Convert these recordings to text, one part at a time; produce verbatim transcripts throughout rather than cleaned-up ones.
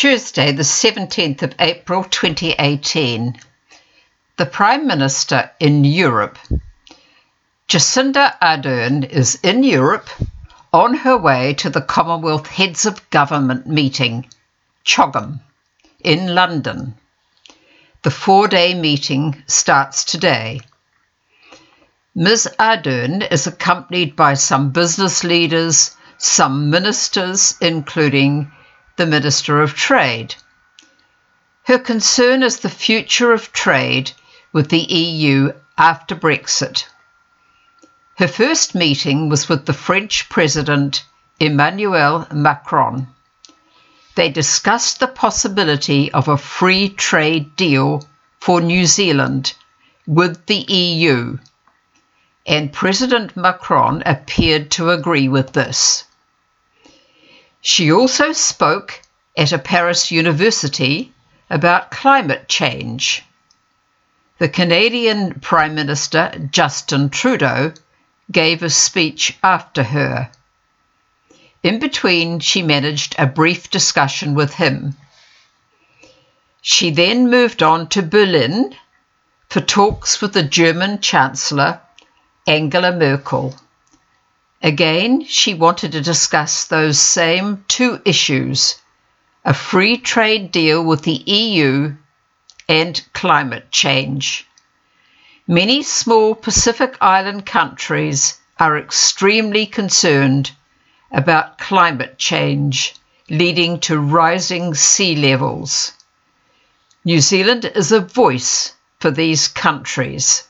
Tuesday, the seventeenth of April twenty eighteen. The Prime Minister in Europe. Jacinda Ardern is in Europe on her way to the Commonwealth Heads of Government meeting, CHOGM, in London. The four-day meeting starts today. Miz Ardern is accompanied by some business leaders, some ministers, including the Minister of Trade. Her concern is the future of trade with the E U after Brexit. Her first meeting was with the French President Emmanuel Macron. They discussed the possibility of a free trade deal for New Zealand with the E U, and President Macron appeared to agree with this. She also spoke at a Paris university about climate change. The Canadian Prime Minister, Justin Trudeau, gave a speech after her. In between, she managed a brief discussion with him. She then moved on to Berlin for talks with the German Chancellor, Angela Merkel. Again, she wanted to discuss those same two issues, a free trade deal with the E U and climate change. Many small Pacific Island countries are extremely concerned about climate change leading to rising sea levels. New Zealand is a voice for these countries.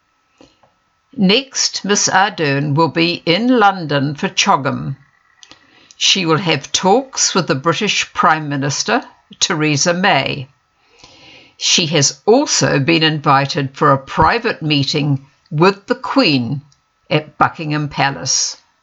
Next, Miz Ardern will be in London for CHOGM. She will have talks with the British Prime Minister, Theresa May. She has also been invited for a private meeting with the Queen at Buckingham Palace.